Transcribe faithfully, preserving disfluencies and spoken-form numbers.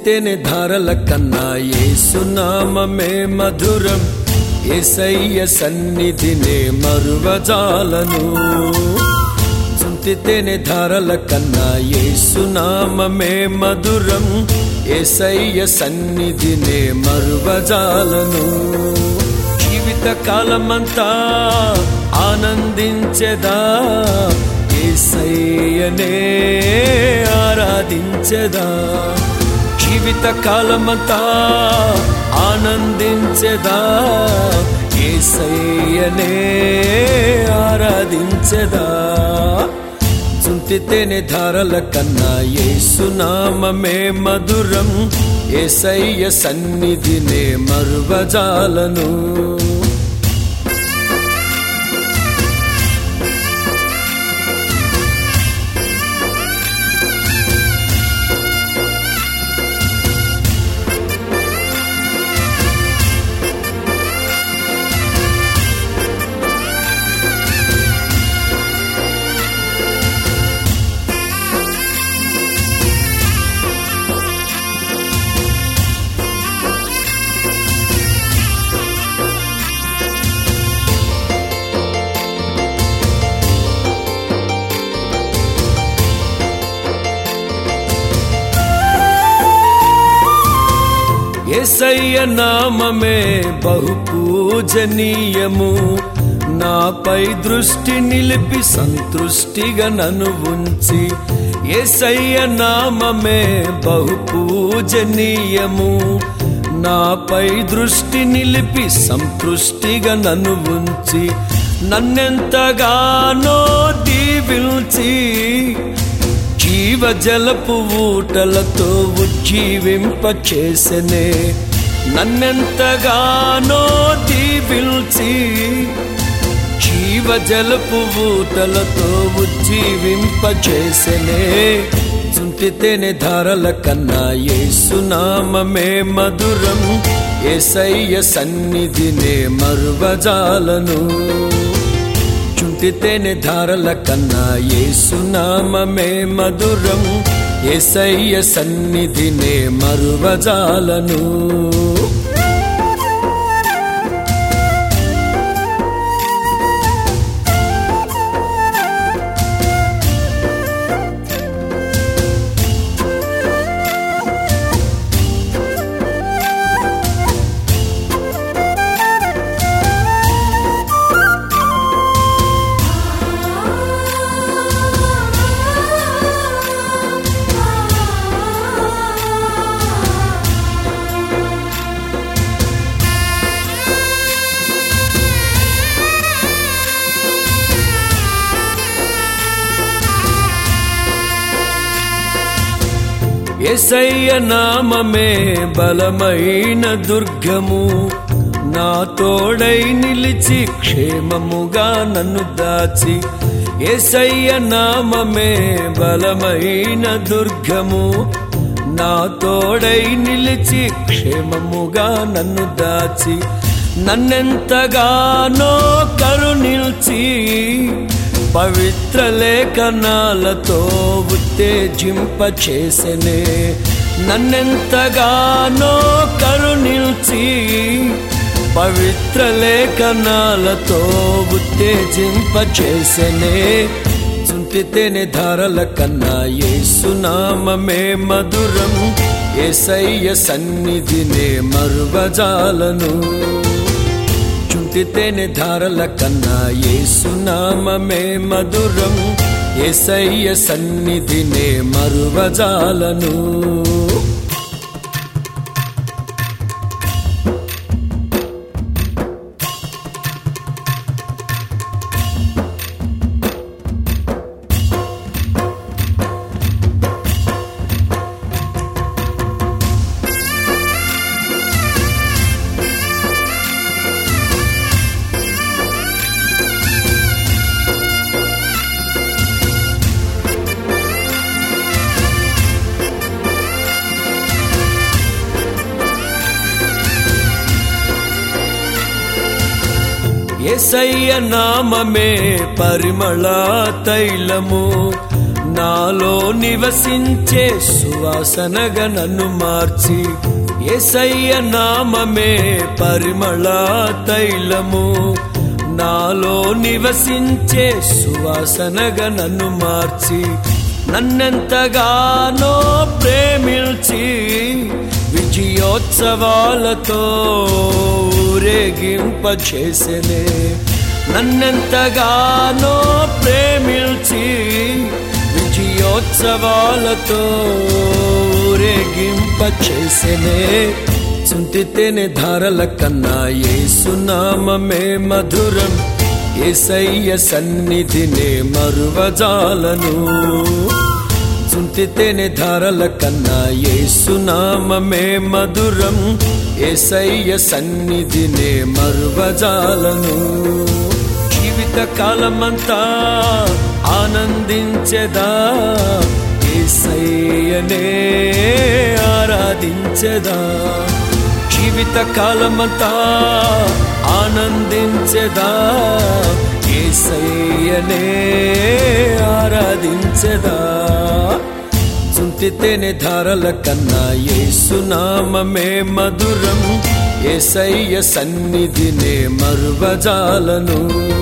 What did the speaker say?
చుంటితేనే ధారల కన్నా యేసునామమే మధురం, యేసయ్య సన్నిధినే మరువజాలను. చుంటితేనే ధారల కన్నా యేసునామమే మధురం, యేసయ్య సన్నిధినే మరువజాలను. జీవిత కాలమంతా ఆనందించెదా, యేసయ్యనే ఆరాధించెదా. జీవిత కాలమంతా ఆనందించెదా, యేసయ్యనే ఆరాధించెదా. చుంటితేనే ధారల కన్నా యేసునామమే మధురం, యేసయ్య సన్నిధినే మరువజాలను. యేసయ్య నామమే బహు పూజనీయము, నాపై దృష్టి నిలిపి సంతృష్టిగా నన్ను ఉంచి. యేసయ్య నామమే బహు పూజనీయము, నాపై దృష్టి నిలిపి సంతృష్టిగా నన్ను ఉంచి. నన్నెంతగానో దీవించి జీవజలపు ఊటలతో ఉజ్జీవింపచేసెనే. నన్నెంతగానో దీవించి జీవజలపు ఊటలతో ఉజ్జీవింపచేసెనే. చుంటితేనే ధారల కన్నా యేసునామమే మధురం, యేసయ్య సన్నిధినే మరువజాలను. చుంటితేనే ధారల కన్నా యేసునామమే మధురం, యేసయ్య సన్నిధినే మరువజాలను. యేసయ్య నామమే బలమైన దుర్గము, నా తోడై నిలిచి క్షేమముగా నన్ను దాచి. యేసయ్య నామమే బలమైన దుర్గము, నా తోడై నిలిచి క్షేమముగా నన్ను దాచి. నన్నెంతగానో కరుణించి పవిత్ర లేఖనాలతో ఉత్తేజింపచేసెనే. నన్నెంతగానో కరుణించి పవిత్ర లేఖనాలతో ఉత్తేజింపచేసెనే. చుంటితేనే ధారల కన్నా యేసునామమే మధురం, యేసయ్య సన్నిధినే మరువజాలను. చుంటితేనే ధారల కన్నా యేసునామమే మధురం, యేసయ్య సన్నిధినే మరువజాలను. యేసయ్య నామమే పరిమళ తైలము, నాలో నివసించే సువాసనగా నన్ను మార్చి యేసయ్య నామమే పరిమళ తైలము. నాలో నివసించే సువాసనగా నన్ను మార్చి నన్నెంతగానో ప్రేమించి విజయోత్సవాలతో ఊరేగింపచేసెనే. నన్నెంతగానో ప్రేమించి విజయోత్సవాలతో ఊరేగింపచేసెనే. చుంటితేనే ధారల కన్నా యేసునామమే మధురం. యేసయ్య సన్నిధినే మరువజాలను. చుంటితేనే ధారల కన్నా యేసునామమే మధురం. యేసయ్య సన్నిధినే మరువజాలను. జీవిత కాలమంతా ఆనందించెదా, యేసయ్యనే ఆరాధించెదా. జీవిత కాలమంతా ఆనందించెదా, యేసయ్యనే ఆరాధించెదా. చుంటితేనే ధారల కన్నా యేసునామమే మధురం. యేసయ్య సన్నిధినే మరువజాలను.